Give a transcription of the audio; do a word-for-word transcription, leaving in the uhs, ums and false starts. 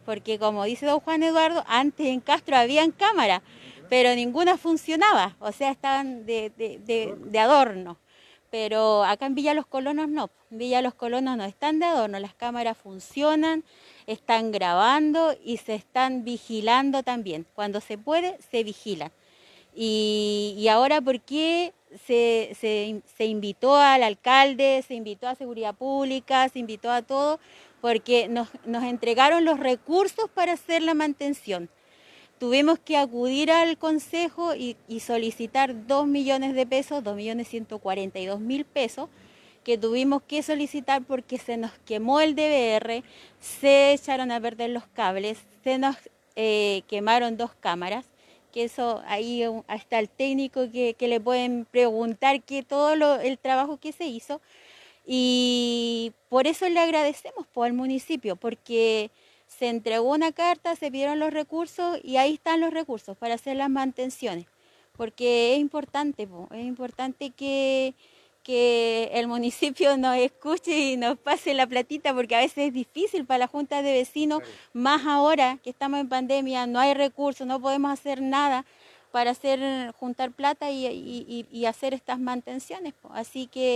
porque como dice don Juan Eduardo, antes en Castro habían cámaras, pero ninguna funcionaba, o sea, estaban de, de, de, de adorno. Pero acá en Villa Los Colonos no, en Villa Los Colonos no están de adorno, las cámaras funcionan, están grabando y se están vigilando también. Cuando se puede, se vigilan. Y, y ahora, ¿por qué se, se, se invitó al alcalde, se invitó a Seguridad Pública, se invitó a todo? Porque nos, nos entregaron los recursos para hacer la mantención. Tuvimos que acudir al consejo y, y solicitar dos millones de pesos, dos millones ciento cuarenta y dos mil pesos, que tuvimos que solicitar porque se nos quemó el D V R, se echaron a perder los cables, se nos eh, quemaron dos cámaras, que eso ahí está el técnico que, que le pueden preguntar que todo lo, el trabajo que se hizo. Y por eso le agradecemos pues, al municipio, porque se entregó una carta, se pidieron los recursos y ahí están los recursos para hacer las mantenciones. Porque es importante, pues, es importante que, que el municipio nos escuche y nos pase la platita, porque a veces es difícil para la junta de vecinos, más ahora que estamos en pandemia, no hay recursos, no podemos hacer nada para hacer juntar plata y, y, y hacer estas mantenciones. Pues. Así que